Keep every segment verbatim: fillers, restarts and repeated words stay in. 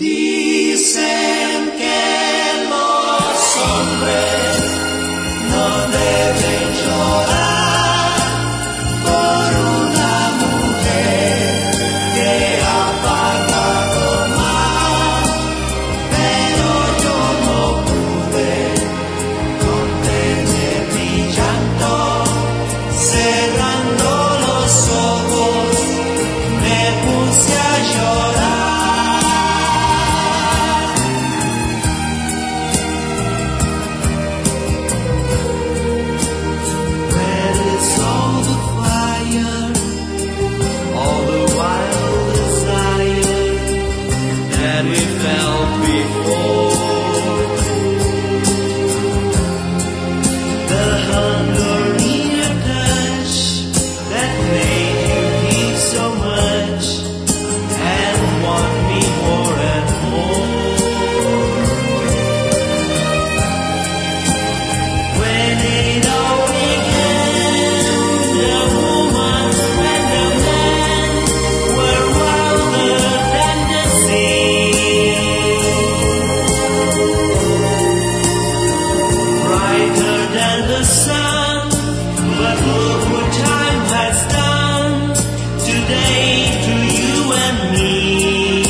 Dicen que los hombres no deben llorar por una mujer que ha pagado mal, pero yo no pude contener mi llanto, cerrando los ojos me puse a llorar. We felt before, the hunger in your touch that made you need so much and want me more and more. When it all began, the woman and the man were wilder than the sea. Than the sun, but look what time has done today to you and me.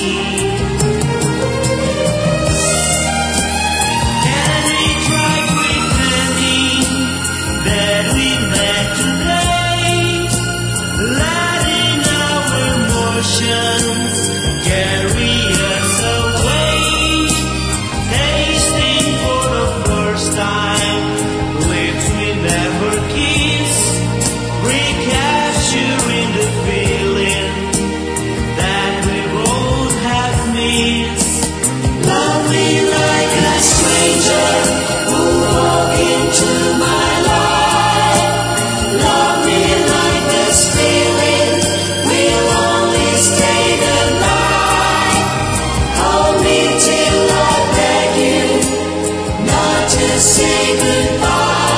Can we try pretending that we met today, letting our emotions carry us away, tasting for the first time lips we never kiss, recapturing the feeling that we both have missed. Love me like a stranger who walked into my life. Love me like this feeling will only stay the night. Hold me till I beg you not to say goodbye.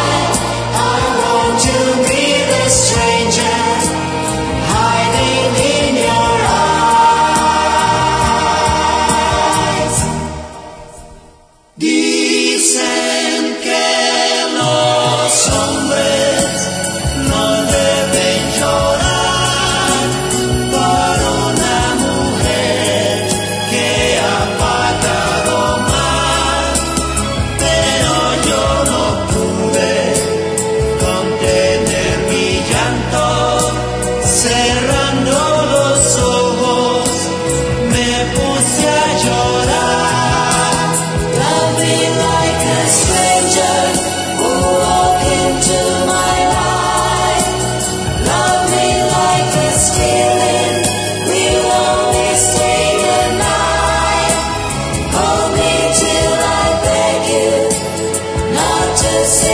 Dicen que los hombres no deben llorar por una mujer que ha pagado mal, pero yo no pude contener mi llanto, cerrando los ojos me puse a llorar. Say